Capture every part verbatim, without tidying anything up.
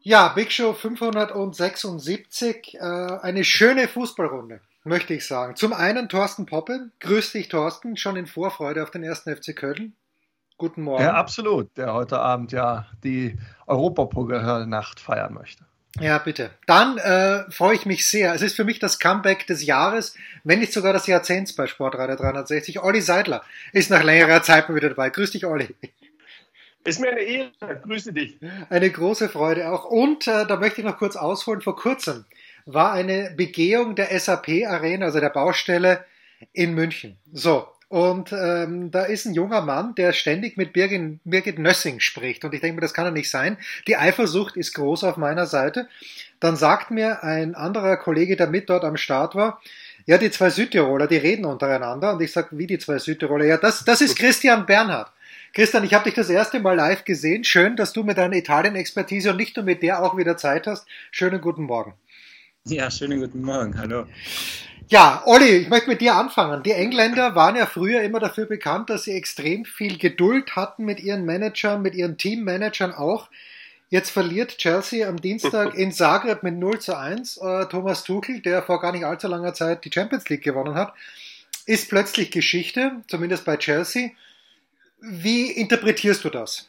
Ja, Big Show fünfhundertsechsundsiebzig, äh, eine schöne Fußballrunde, möchte ich sagen. Zum einen Thorsten Poppe. Grüß dich, Thorsten, schon in Vorfreude auf den ersten F C Köln. Guten Ja, Morgen. absolut, der heute Abend ja die Europapokalnacht feiern möchte. Ja, bitte. Dann äh, freue ich mich sehr. Es ist für mich das Comeback des Jahres, wenn nicht sogar das Jahrzehnts bei Sportradar dreihundertsechzig. Olli Seidler ist nach längerer Zeit mal wieder dabei. Grüß dich, Olli. Ist mir eine Ehre. Grüße dich. Eine große Freude auch. Und äh, da möchte ich noch kurz ausholen. Vor kurzem war eine Begehung der S A P Arena, also der Baustelle in München. So. Und ähm, da ist ein junger Mann, der ständig mit Birgit, Birgit Nössing spricht. Und ich denke mir, das kann ja nicht sein. Die Eifersucht ist groß auf meiner Seite. Dann sagt mir ein anderer Kollege, der mit dort am Start war, ja, die zwei Südtiroler, die reden untereinander. Und ich sage, wie die zwei Südtiroler? Ja, das, das ist Christian Bernhard. Christian, ich habe dich das erste Mal live gesehen. Schön, dass du mit deiner Italien-Expertise und nicht nur mit der auch wieder Zeit hast. Schönen guten Morgen. Ja, schönen guten Morgen. Hallo. Ja, Olli, ich möchte mit dir anfangen. Die Engländer waren ja früher immer dafür bekannt, dass sie extrem viel Geduld hatten mit ihren Managern, mit ihren Teammanagern auch. Jetzt verliert Chelsea am Dienstag in Zagreb mit null zu eins. Äh, Thomas Tuchel, der vor gar nicht allzu langer Zeit die Champions League gewonnen hat, ist plötzlich Geschichte, zumindest bei Chelsea. Wie interpretierst du das?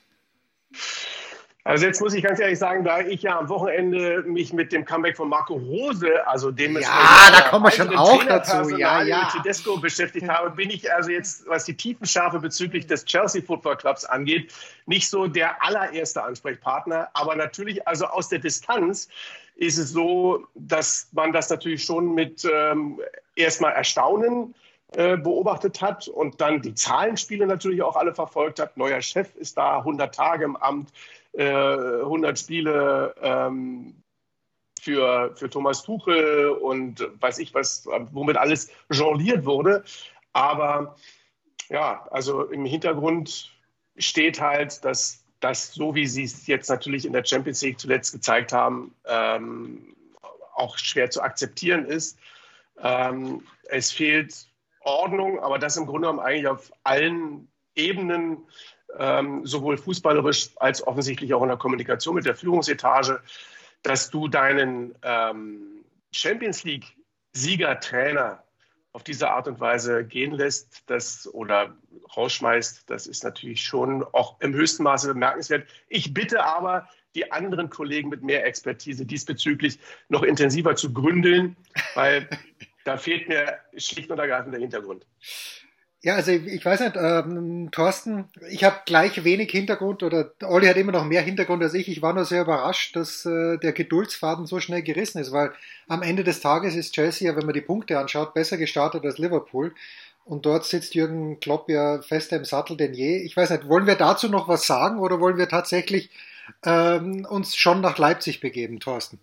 Also jetzt muss ich ganz ehrlich sagen, da ich ja am Wochenende mich mit dem Comeback von Marco Rose, also dem ja, da kommen wir schon auch dazu, ja, ja, Tedesco beschäftigt habe, bin ich also jetzt, was die Tiefenschärfe bezüglich des Chelsea Football Clubs angeht, nicht so der allererste Ansprechpartner, aber natürlich, also aus der Distanz ist es so, dass man das natürlich schon mit ähm, erstmal Erstaunen beobachtet hat und dann die Zahlenspiele natürlich auch alle verfolgt hat. Neuer Chef ist da, hundert Tage im Amt, hundert Spiele ähm, für, für Thomas Tuchel und weiß ich was, womit alles jongliert wurde. Aber ja, also im Hintergrund steht halt, dass das, so wie sie es jetzt natürlich in der Champions League zuletzt gezeigt haben, ähm, auch schwer zu akzeptieren ist. Ähm, es fehlt Ordnung, aber das im Grunde genommen eigentlich auf allen Ebenen, ähm, sowohl fußballerisch als offensichtlich auch in der Kommunikation mit der Führungsetage, dass du deinen ähm, Champions League-Sieger-Trainer auf diese Art und Weise gehen lässt das, oder rausschmeißt, das ist natürlich schon auch im höchsten Maße bemerkenswert. Ich bitte aber die anderen Kollegen mit mehr Expertise diesbezüglich noch intensiver zu gründeln, weil da fehlt mir schlicht und ergreifend der Hintergrund. Ja, also ich, ich weiß nicht, ähm, Thorsten, ich habe gleich wenig Hintergrund oder Olli hat immer noch mehr Hintergrund als ich. Ich war nur sehr überrascht, dass äh, der Geduldsfaden so schnell gerissen ist, weil am Ende des Tages ist Chelsea ja, wenn man die Punkte anschaut, besser gestartet als Liverpool. Und dort sitzt Jürgen Klopp ja fester im Sattel denn je. Ich weiß nicht, wollen wir dazu noch was sagen oder wollen wir tatsächlich ähm, uns schon nach Leipzig begeben, Thorsten?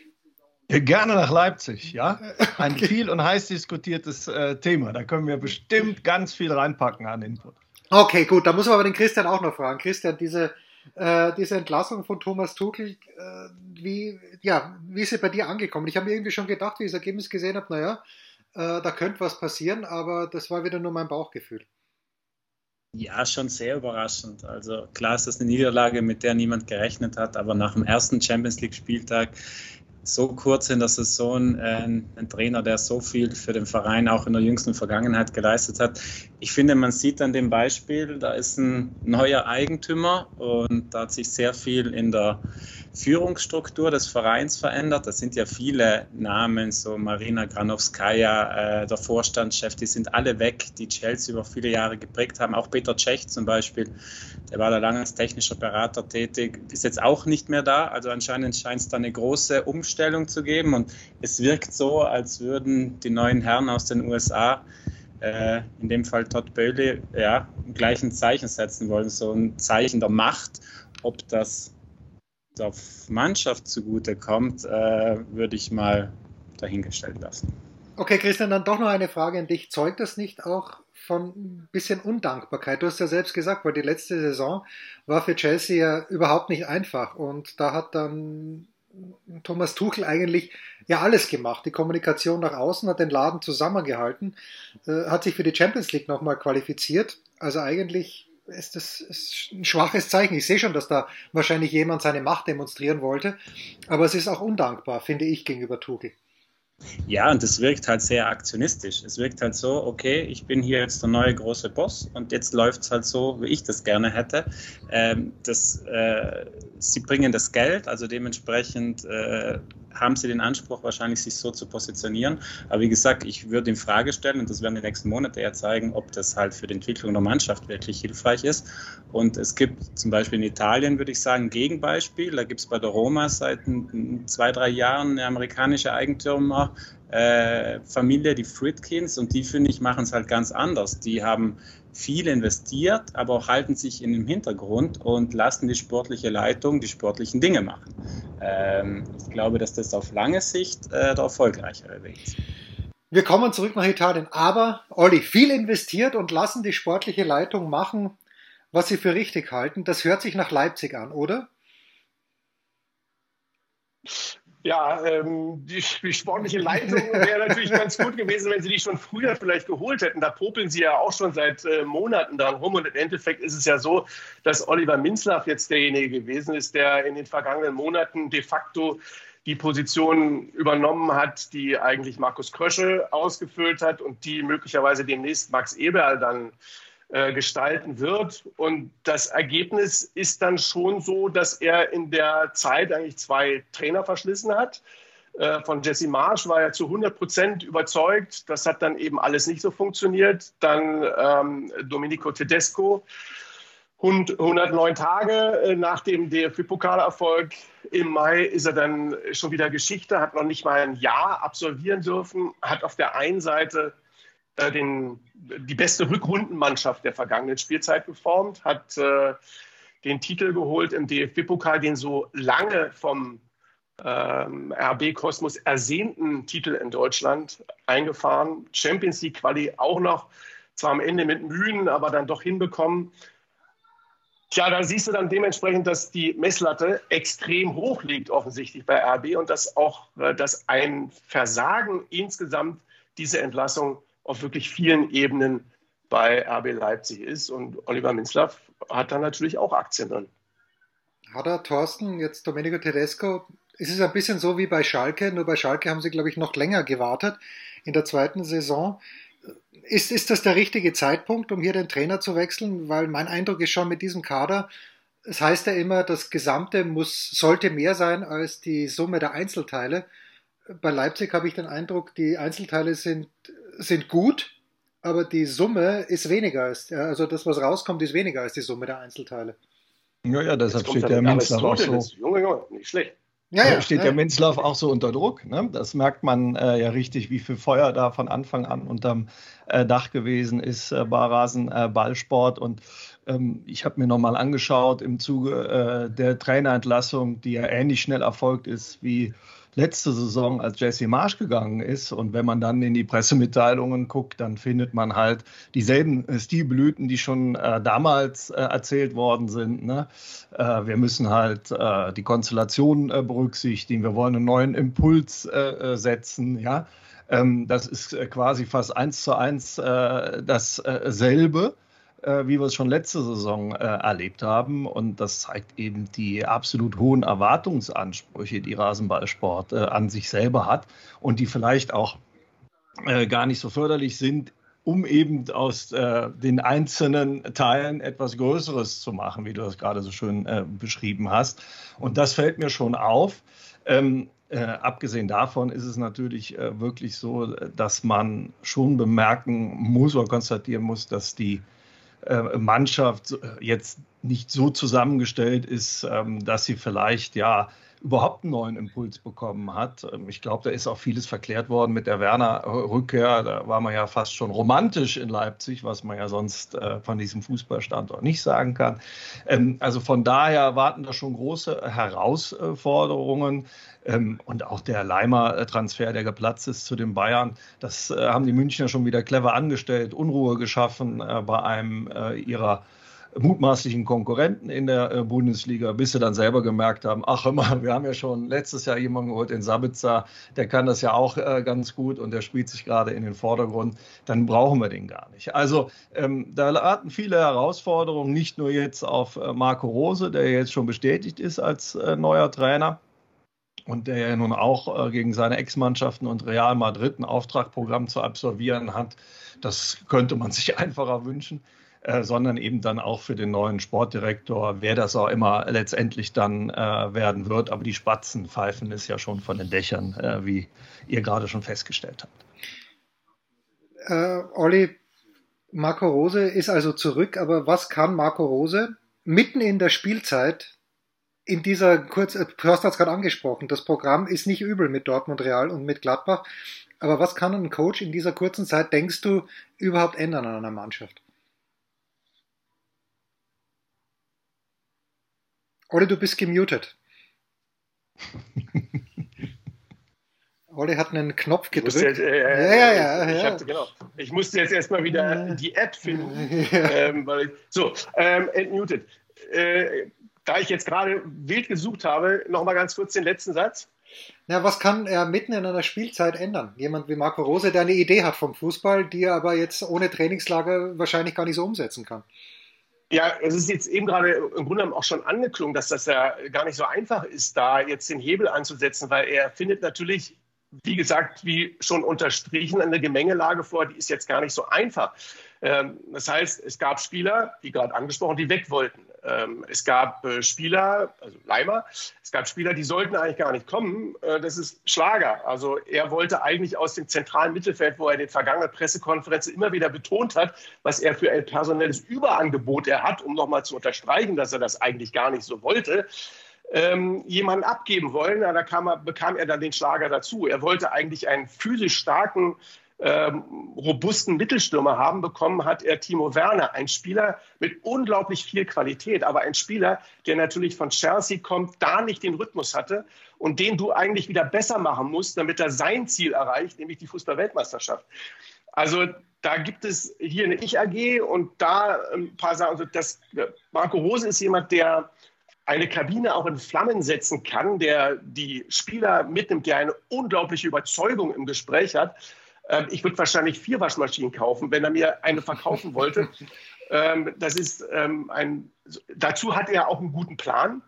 Gerne nach Leipzig, ja. Ein viel und heiß diskutiertes äh, Thema. Da können wir bestimmt ganz viel reinpacken an Input. Okay, gut. Da muss man aber den Christian auch noch fragen. Christian, diese, äh, diese Entlassung von Thomas Tuchel, äh, wie, ja, wie ist sie bei dir angekommen? Ich habe mir irgendwie schon gedacht, wie ich das Ergebnis gesehen habe, naja, äh, da könnte was passieren, aber das war wieder nur mein Bauchgefühl. Ja, schon sehr überraschend. Also klar ist das eine Niederlage, mit der niemand gerechnet hat, aber nach dem ersten Champions League Spieltag so kurz in der Saison äh, ein Trainer, der so viel für den Verein auch in der jüngsten Vergangenheit geleistet hat. Ich finde, man sieht an dem Beispiel, da ist ein neuer Eigentümer und da hat sich sehr viel in der Führungsstruktur des Vereins verändert. Das sind ja viele Namen, so Marina Granovskaja, äh, der Vorstandschef, die sind alle weg, die Chelsea über viele Jahre geprägt haben. Auch Peter Cech zum Beispiel, der war da lange als technischer Berater tätig, ist jetzt auch nicht mehr da. Also anscheinend scheint es da eine große Umstellung zu geben und es wirkt so, als würden die neuen Herren aus den U S A, äh, in dem Fall Todd Boehly, ja, gleich ein Zeichen setzen wollen, so ein Zeichen der Macht. Ob das der Mannschaft zugute kommt, äh, würde ich mal dahingestellt lassen. Okay, Christian, dann doch noch eine Frage an dich. Zeugt das nicht auch von ein bisschen Undankbarkeit? Du hast ja selbst gesagt, weil die letzte Saison war für Chelsea ja überhaupt nicht einfach und da hat dann Thomas Tuchel eigentlich ja alles gemacht. Die Kommunikation nach außen, hat den Laden zusammengehalten, äh, hat sich für die Champions League nochmal qualifiziert. Also eigentlich ist das ist ein schwaches Zeichen. Ich sehe schon, dass da wahrscheinlich jemand seine Macht demonstrieren wollte, aber es ist auch undankbar, finde ich, gegenüber Tuchel. Ja, und es wirkt halt sehr aktionistisch. Es wirkt halt so, okay, ich bin hier jetzt der neue große Boss und jetzt läuft es halt so, wie ich das gerne hätte. Ähm, das, äh, sie bringen das Geld, also dementsprechend äh, haben sie den Anspruch, wahrscheinlich sich so zu positionieren. Aber wie gesagt, ich würde in Frage stellen, und das werden die nächsten Monate ja zeigen, ob das halt für die Entwicklung der Mannschaft wirklich hilfreich ist. Und es gibt zum Beispiel in Italien, würde ich sagen, ein Gegenbeispiel. Da gibt es bei der Roma seit zwei, drei Jahren eine amerikanische Eigentümer, Äh, Familie, die Friedkins, und die, finde ich, machen es halt ganz anders. Die haben viel investiert, aber auch halten sich in den Hintergrund und lassen die sportliche Leitung die sportlichen Dinge machen. Ähm, ich glaube, dass das auf lange Sicht äh, der erfolgreichere Weg ist. Wir kommen zurück nach Italien, aber Olli, viel investiert und lassen die sportliche Leitung machen, was sie für richtig halten. Das hört sich nach Leipzig an, oder? Ja, ähm, die, die sportliche Leitung wäre natürlich ganz gut gewesen, wenn sie die schon früher vielleicht geholt hätten. Da popeln sie ja auch schon seit äh, Monaten dran rum. Und im Endeffekt ist es ja so, dass Oliver Minzlaff jetzt derjenige gewesen ist, der in den vergangenen Monaten de facto die Position übernommen hat, die eigentlich Markus Krösche ausgefüllt hat und die möglicherweise demnächst Max Eberl dann äh, gestalten wird. Und das Ergebnis ist dann schon so, dass er in der Zeit eigentlich zwei Trainer verschlissen hat. Äh, von Jesse Marsch war er zu hundert Prozent überzeugt. Das hat dann eben alles nicht so funktioniert. Dann ähm, Domenico Tedesco. hundertneun Tage nach dem D F B-Pokalerfolg im Mai ist er dann schon wieder Geschichte, hat noch nicht mal ein Jahr absolvieren dürfen, hat auf der einen Seite äh, den, die beste Rückrundenmannschaft der vergangenen Spielzeit geformt, hat äh, den Titel geholt im D F B-Pokal, den so lange vom ähm, R B Kosmos ersehnten Titel in Deutschland eingefahren, Champions League Quali auch noch, zwar am Ende mit Mühen, aber dann doch hinbekommen. Tja, da siehst du dann dementsprechend, dass die Messlatte extrem hoch liegt offensichtlich bei R B und dass auch dass ein Versagen insgesamt diese Entlassung auf wirklich vielen Ebenen bei R B Leipzig ist. Und Oliver Minzlaff hat da natürlich auch Aktien drin. Hat er, Thorsten, jetzt Domenico Tedesco, ist es ein bisschen so wie bei Schalke, nur bei Schalke haben sie, glaube ich, noch länger gewartet in der zweiten Saison. Ist, ist das der richtige Zeitpunkt, um hier den Trainer zu wechseln? Weil mein Eindruck ist schon mit diesem Kader, es heißt ja immer, das Gesamte muss, sollte mehr sein als die Summe der Einzelteile. Bei Leipzig habe ich den Eindruck, die Einzelteile sind, sind gut, aber die Summe ist weniger als, also das, was rauskommt, ist weniger als die Summe der Einzelteile. Ja, ja, deshalb steht der Minzlaff auch so. Junge, Junge, nicht schlecht. Ja, ja, steht ja. der Minzlaff auch so unter Druck. Ne? Das merkt man äh, ja richtig, wie viel Feuer da von Anfang an unterm äh, Dach gewesen ist äh, bei Rasenballsport. Äh, und ähm, ich habe mir nochmal angeschaut im Zuge äh, der Trainerentlassung, die ja ähnlich schnell erfolgt ist wie letzte Saison, als Jesse Marsch gegangen ist. Und wenn man dann in die Pressemitteilungen guckt, dann findet man halt dieselben Stilblüten, die schon äh, damals äh, erzählt worden sind. Ne? Äh, wir müssen halt äh, die Konstellation äh, berücksichtigen. Wir wollen einen neuen Impuls äh, setzen. Ja? Ähm, das ist äh, quasi fast eins zu eins äh, dasselbe. Wie wir es schon letzte Saison äh, erlebt haben. Und das zeigt eben die absolut hohen Erwartungsansprüche, die Rasenballsport äh, an sich selber hat und die vielleicht auch äh, gar nicht so förderlich sind, um eben aus äh, den einzelnen Teilen etwas Größeres zu machen, wie du das gerade so schön äh, beschrieben hast. Und das fällt mir schon auf. Ähm, Äh, abgesehen davon ist es natürlich äh, wirklich so, dass man schon bemerken muss oder konstatieren muss, dass die Mannschaft jetzt nicht so zusammengestellt ist, dass sie vielleicht ja überhaupt einen neuen Impuls bekommen hat. Ich glaube, da ist auch vieles verklärt worden mit der Werner-Rückkehr. Da war man ja fast schon romantisch in Leipzig, was man ja sonst von diesem Fußballstandort nicht sagen kann. Also von daher warten da schon große Herausforderungen. Und auch der Leimer-Transfer, der geplatzt ist zu den Bayern, das haben die Münchner schon wieder clever angestellt, Unruhe geschaffen bei einem ihrer mutmaßlichen Konkurrenten in der äh, Bundesliga, bis sie dann selber gemerkt haben, ach immer, wir haben ja schon letztes Jahr jemanden geholt, den Sabitzer, der kann das ja auch äh, ganz gut und der spielt sich gerade in den Vordergrund, dann brauchen wir den gar nicht. Also ähm, da warten viele Herausforderungen, nicht nur jetzt auf äh, Marco Rose, der jetzt schon bestätigt ist als äh, neuer Trainer und der ja nun auch äh, gegen seine Ex-Mannschaften und Real Madrid ein Auftragprogramm zu absolvieren hat. Das könnte man sich einfacher wünschen. Äh, sondern eben dann auch für den neuen Sportdirektor, wer das auch immer letztendlich dann äh, werden wird. Aber die Spatzen pfeifen es ja schon von den Dächern, äh, wie ihr gerade schon festgestellt habt. Äh, Olli, Marco Rose ist also zurück, aber was kann Marco Rose mitten in der Spielzeit in dieser kurz, du hast das gerade angesprochen, das Programm ist nicht übel mit Dortmund, Real und mit Gladbach, aber was kann ein Coach in dieser kurzen Zeit, denkst du, überhaupt ändern an einer Mannschaft? Olli, du bist gemutet. Olli hat einen Knopf gedrückt. Jetzt, äh, ja, ja, ja. Ich, ich, ja. Hab, genau. ich musste jetzt erstmal wieder die App finden. Ja. Ähm, weil ich, so, ähm, entmutet. Äh, da ich jetzt gerade wild gesucht habe, nochmal ganz kurz den letzten Satz. Ja, was kann er mitten in einer Spielzeit ändern? Jemand wie Marco Rose, der eine Idee hat vom Fußball, die er aber jetzt ohne Trainingslager wahrscheinlich gar nicht so umsetzen kann. Ja, es ist jetzt eben gerade im Grunde genommen auch schon angeklungen, dass das ja gar nicht so einfach ist, da jetzt den Hebel anzusetzen, weil er findet natürlich, wie gesagt, wie schon unterstrichen, eine Gemengelage vor, die ist jetzt gar nicht so einfach. Das heißt, es gab Spieler, wie gerade angesprochen, die weg wollten. Es gab Spieler, also Leimer, es gab Spieler, die sollten eigentlich gar nicht kommen. Das ist Schlager. Also er wollte eigentlich aus dem zentralen Mittelfeld, wo er in den vergangenen Pressekonferenzen immer wieder betont hat, was er für ein personelles Überangebot er hat, um nochmal zu unterstreichen, dass er das eigentlich gar nicht so wollte, ähm, jemanden abgeben wollen. Da kam er, bekam er dann den Schlager dazu. Er wollte eigentlich einen physisch starken, Ähm, robusten Mittelstürmer haben, bekommen hat er Timo Werner, ein Spieler mit unglaublich viel Qualität, aber ein Spieler, der natürlich von Chelsea kommt, da nicht den Rhythmus hatte und den du eigentlich wieder besser machen musst, damit er sein Ziel erreicht, nämlich die Fußball-Weltmeisterschaft. Also da gibt es hier eine Ich-A G und da ein paar Sachen. Also das, Marco Rose ist jemand, der eine Kabine auch in Flammen setzen kann, der die Spieler mitnimmt, der eine unglaubliche Überzeugung im Gespräch hat. Ich würde wahrscheinlich vier Waschmaschinen kaufen, wenn er mir eine verkaufen wollte. Das ist ein, dazu hat er auch einen guten Plan.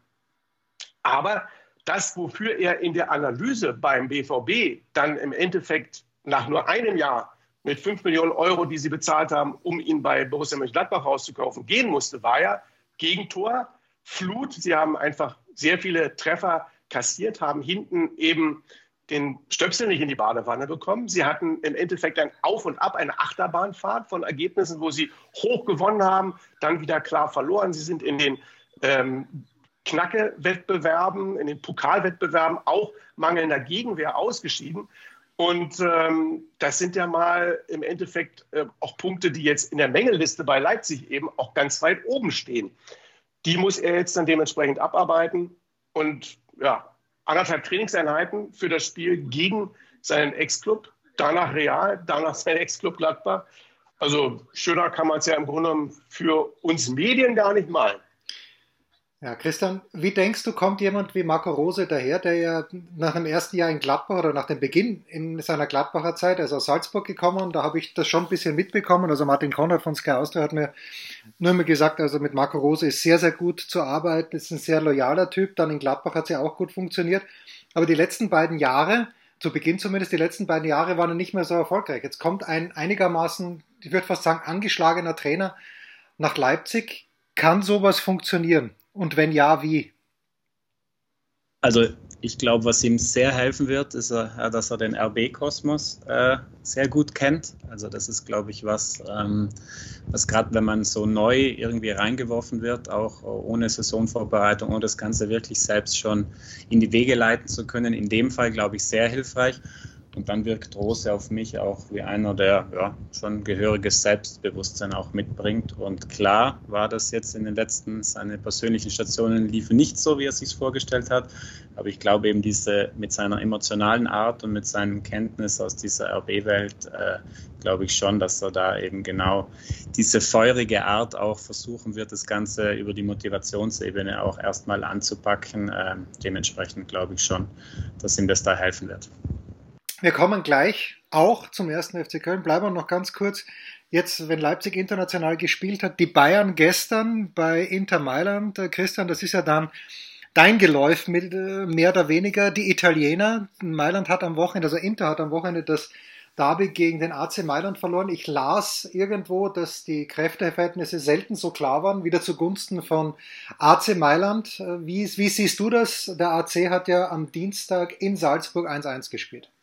Aber das, wofür er in der Analyse beim B V B dann im Endeffekt nach nur einem Jahr mit fünf Millionen Euro, die sie bezahlt haben, um ihn bei Borussia Mönchengladbach rauszukaufen, gehen musste, war ja Gegentor, Flut. Sie haben einfach sehr viele Treffer kassiert, haben hinten eben den Stöpsel nicht in die Badewanne bekommen. Sie hatten im Endeffekt ein Auf und Ab, eine Achterbahnfahrt von Ergebnissen, wo sie hoch gewonnen haben, dann wieder klar verloren. Sie sind in den ähm, Knacke-Wettbewerben, in den Pokalwettbewerben auch mangelnder Gegenwehr ausgeschieden. Und ähm, das sind ja mal im Endeffekt äh, auch Punkte, die jetzt in der Mängelliste bei Leipzig eben auch ganz weit oben stehen. Die muss er jetzt dann dementsprechend abarbeiten und ja, anderthalb Trainingseinheiten für das Spiel gegen seinen Ex-Club, danach Real, danach sein Ex-Club Gladbach. Also schöner kann man es ja im Grunde genommen für uns Medien gar nicht malen. Ja, Christian, wie denkst du, kommt jemand wie Marco Rose daher, der ja nach dem ersten Jahr in Gladbach oder nach dem Beginn in seiner Gladbacher Zeit, also aus Salzburg gekommen, da habe ich das schon ein bisschen mitbekommen, also Martin Konrad von Sky Austria hat mir nur mal gesagt, also mit Marco Rose ist sehr, sehr gut zu arbeiten, ist ein sehr loyaler Typ, dann in Gladbach hat es ja auch gut funktioniert, aber die letzten beiden Jahre, zu Beginn zumindest, die letzten beiden Jahre waren nicht mehr so erfolgreich. Jetzt kommt ein einigermaßen, ich würde fast sagen, angeschlagener Trainer nach Leipzig. Kann sowas funktionieren? Und wenn ja, wie? Also ich glaube, was ihm sehr helfen wird, ist, dass er den R B-Kosmos äh, sehr gut kennt. Also das ist, glaube ich, was, ähm, was gerade wenn man so neu irgendwie reingeworfen wird, auch ohne Saisonvorbereitung und das Ganze wirklich selbst schon in die Wege leiten zu können, in dem Fall, glaube ich, sehr hilfreich. Und dann wirkt Rose auf mich auch wie einer, der ja, schon gehöriges Selbstbewusstsein auch mitbringt. Und klar war das jetzt in den letzten, seine persönlichen Stationen liefen nicht so, wie er sich vorgestellt hat. Aber ich glaube eben diese mit seiner emotionalen Art und mit seinem Kenntnis aus dieser R B-Welt, äh, glaube ich schon, dass er da eben genau diese feurige Art auch versuchen wird, das Ganze über die Motivationsebene auch erstmal anzupacken. Äh, dementsprechend glaube ich schon, dass ihm das da helfen wird. Wir kommen gleich auch zum ersten F C Köln. Bleiben wir noch ganz kurz. Jetzt, wenn Leipzig international gespielt hat, die Bayern gestern bei Inter Mailand. Christian, das ist ja dann dein Geläuf mit mehr oder weniger. Die Italiener, Mailand hat am Wochenende, also Inter hat am Wochenende das Derby gegen den A C Mailand verloren. Ich las irgendwo, dass die Kräfteverhältnisse selten so klar waren, wieder zugunsten von A C Mailand. Wie, wie siehst du das? Der A C hat ja am Dienstag in Salzburg eins eins gespielt.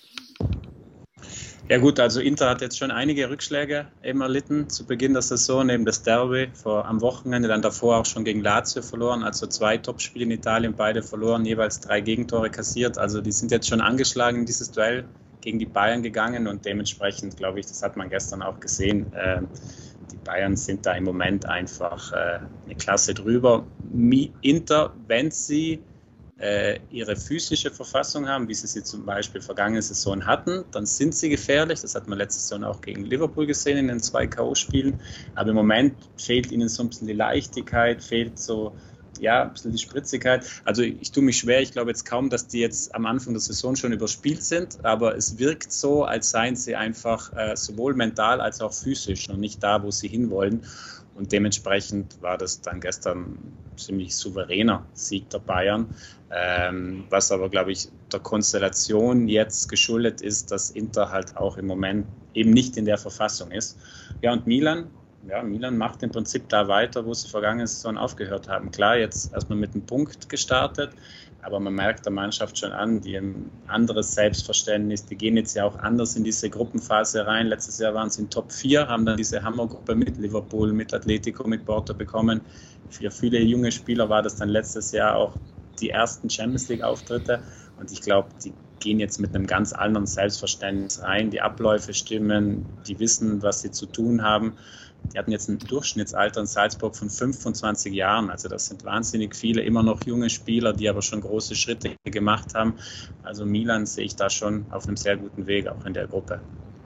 Ja gut, also Inter hat jetzt schon einige Rückschläge eben erlitten zu Beginn der Saison, eben das Derby vor, am Wochenende, dann davor auch schon gegen Lazio verloren, also zwei Topspiele in Italien, beide verloren, jeweils drei Gegentore kassiert, also die sind jetzt schon angeschlagen in dieses Duell gegen die Bayern gegangen und dementsprechend, glaube ich, das hat man gestern auch gesehen, äh, die Bayern sind da im Moment einfach äh, eine Klasse drüber. Inter, wenn sie Äh, ihre physische Verfassung haben, wie sie sie zum Beispiel vergangene Saison hatten, dann sind sie gefährlich. Das hat man letzte Saison auch gegen Liverpool gesehen in den zwei K O-Spielen. Aber im Moment fehlt ihnen so ein bisschen die Leichtigkeit, fehlt so ja, ein bisschen die Spritzigkeit. Also ich tue mich schwer, ich glaube jetzt kaum, dass die jetzt am Anfang der Saison schon überspielt sind, aber es wirkt so, als seien sie einfach äh, sowohl mental als auch physisch noch nicht da, wo sie hinwollen. Und dementsprechend war das dann gestern ein ziemlich souveräner Sieg der Bayern, ähm, was aber, glaube ich, der Konstellation jetzt geschuldet ist, dass Inter halt auch im Moment eben nicht in der Verfassung ist. Ja, und Milan, ja, Milan macht im Prinzip da weiter, wo sie vergangene Saison aufgehört haben. Klar, jetzt erstmal mit einem Punkt gestartet, aber man merkt der Mannschaft schon an, die ein anderes Selbstverständnis, die gehen jetzt ja auch anders in diese Gruppenphase rein. Letztes Jahr waren sie in Top vier, haben dann diese Hammergruppe mit Liverpool, mit Atletico, mit Porto bekommen. Für viele junge Spieler war das dann letztes Jahr auch die ersten Champions-League-Auftritte und ich glaube, die gehen jetzt mit einem ganz anderen Selbstverständnis rein. Die Abläufe stimmen, die wissen, was sie zu tun haben. Die hatten jetzt ein Durchschnittsalter in Salzburg von fünfundzwanzig Jahren. Also das sind wahnsinnig viele, immer noch junge Spieler, die aber schon große Schritte gemacht haben. Also Milan sehe ich da schon auf einem sehr guten Weg, auch in der Gruppe.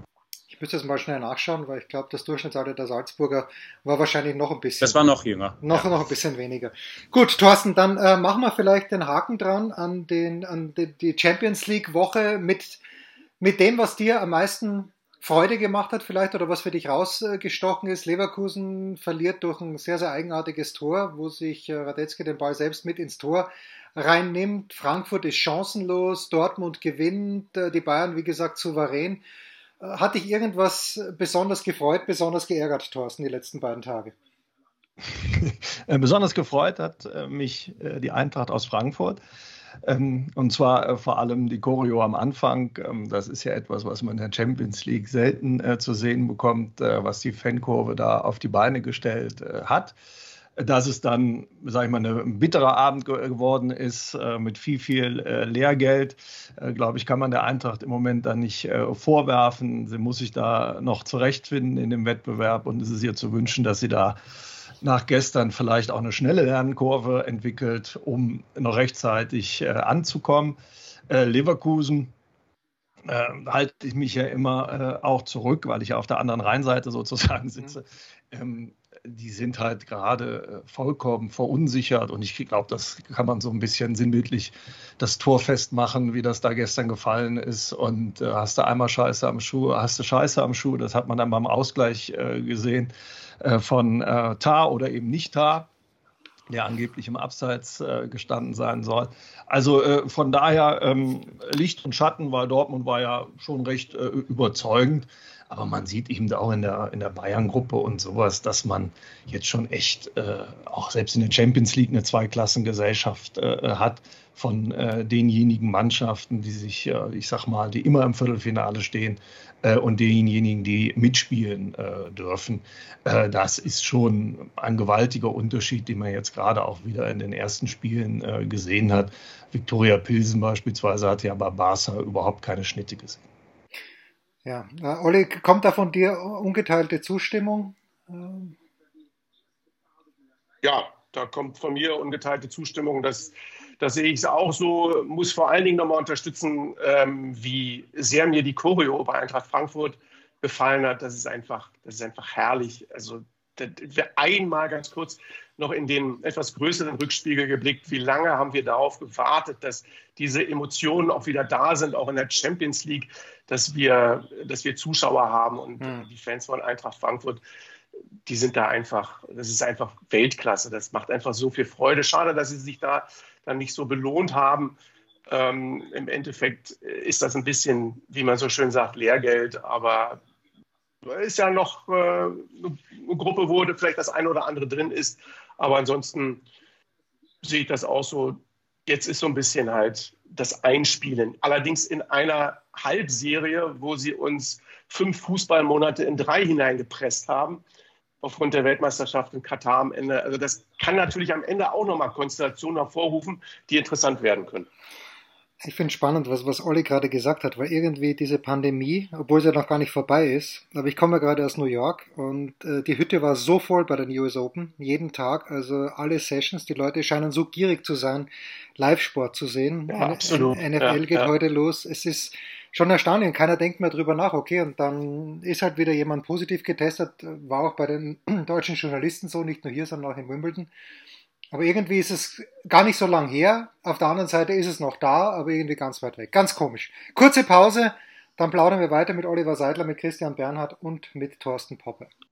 Ich müsste jetzt mal schnell nachschauen, weil ich glaube, das Durchschnittsalter der Salzburger war wahrscheinlich noch ein bisschen. Das war noch jünger. Noch, ja. noch ein bisschen weniger. Gut, Thorsten, dann äh, machen wir vielleicht den Haken dran an, den, an die, die Champions League Woche mit, mit dem, was dir am meisten Freude gemacht hat vielleicht oder was für dich rausgestochen ist. Leverkusen verliert durch ein sehr, sehr eigenartiges Tor, wo sich Radetzky den Ball selbst mit ins Tor reinnimmt. Frankfurt ist chancenlos, Dortmund gewinnt, die Bayern, wie gesagt, souverän. Hat dich irgendwas besonders gefreut, besonders geärgert, Thorsten, die letzten beiden Tage? Besonders gefreut hat mich die Eintracht aus Frankfurt. Und zwar vor allem die Choreo am Anfang. Das ist ja etwas, was man in der Champions League selten zu sehen bekommt, was die Fankurve da auf die Beine gestellt hat. Dass es dann, sage ich mal, ein bitterer Abend geworden ist mit viel, viel Lehrgeld, glaube ich, kann man der Eintracht im Moment dann nicht vorwerfen. Sie muss sich da noch zurechtfinden in dem Wettbewerb und es ist ihr zu wünschen, dass sie da nach gestern vielleicht auch eine schnelle Lernkurve entwickelt, um noch rechtzeitig anzukommen. Leverkusen äh, halte ich mich ja immer auch zurück, weil ich ja auf der anderen Rheinseite sozusagen sitze. Mhm. Die sind halt gerade vollkommen verunsichert und ich glaube, das kann man so ein bisschen sinnbildlich das Tor festmachen, wie das da gestern gefallen ist und äh, hast du einmal Scheiße am Schuh, hast du Scheiße am Schuh, das hat man dann beim Ausgleich äh, gesehen äh, von äh, Tah oder eben nicht Tah, der angeblich im Abseits äh, gestanden sein soll. Also äh, von daher ähm, Licht und Schatten, weil Dortmund war ja schon recht äh, überzeugend. Aber man sieht eben auch in der, in der Bayern-Gruppe und sowas, dass man jetzt schon echt, äh, auch selbst in der Champions League, eine Zweiklassengesellschaft äh, hat. von äh, denjenigen Mannschaften, die sich, äh, ich sag mal, die immer im Viertelfinale stehen äh, und denjenigen, die mitspielen äh, dürfen. Äh, das ist schon ein gewaltiger Unterschied, den man jetzt gerade auch wieder in den ersten Spielen äh, gesehen hat. Viktoria Pilsen beispielsweise hat ja bei Barca überhaupt keine Schnitte gesehen. Ja, äh, Olli, kommt da von dir ungeteilte Zustimmung? Ähm. Ja, da kommt von mir ungeteilte Zustimmung. Das, das sehe ich auch so. Muss vor allen Dingen nochmal unterstützen, ähm, wie sehr mir die Choreo bei Eintracht Frankfurt gefallen hat. Das ist einfach, das ist einfach herrlich. Also wir einmal ganz kurz noch in den etwas größeren Rückspiegel geblickt. Wie lange haben wir darauf gewartet, dass diese Emotionen auch wieder da sind, auch in der Champions League, dass wir, dass wir Zuschauer haben und mhm. die Fans von Eintracht Frankfurt, die sind da einfach, das ist einfach Weltklasse. Das macht einfach so viel Freude. Schade, dass sie sich da dann nicht so belohnt haben. Ähm, im Endeffekt ist das ein bisschen, wie man so schön sagt, Lehrgeld, aber ist ja noch äh, eine Gruppe, wo vielleicht das eine oder andere drin ist. Aber ansonsten sehe ich das auch so. Jetzt ist so ein bisschen halt das Einspielen. Allerdings in einer Halbserie, wo sie uns fünf Fußballmonate in drei hineingepresst haben, aufgrund der Weltmeisterschaft in Katar am Ende. Also das kann natürlich am Ende auch nochmal Konstellationen hervorrufen, die interessant werden können. Ich finde es spannend, was, was Olli gerade gesagt hat, weil irgendwie diese Pandemie, obwohl sie ja noch gar nicht vorbei ist, aber ich komme ja gerade aus New York und äh, die Hütte war so voll bei den U S Open, jeden Tag, also alle Sessions, die Leute scheinen so gierig zu sein, Live-Sport zu sehen. Ja, absolut. N F L ja, geht ja. heute los, es ist schon erstaunlich, keiner denkt mehr drüber nach, okay, und dann ist halt wieder jemand positiv getestet, war auch bei den deutschen Journalisten so, nicht nur hier, sondern auch in Wimbledon. Aber irgendwie ist es gar nicht so lang her. Auf der anderen Seite ist es noch da, aber irgendwie ganz weit weg. Ganz komisch. Kurze Pause, dann plaudern wir weiter mit Oliver Seidler, mit Christian Bernhard und mit Thorsten Poppe.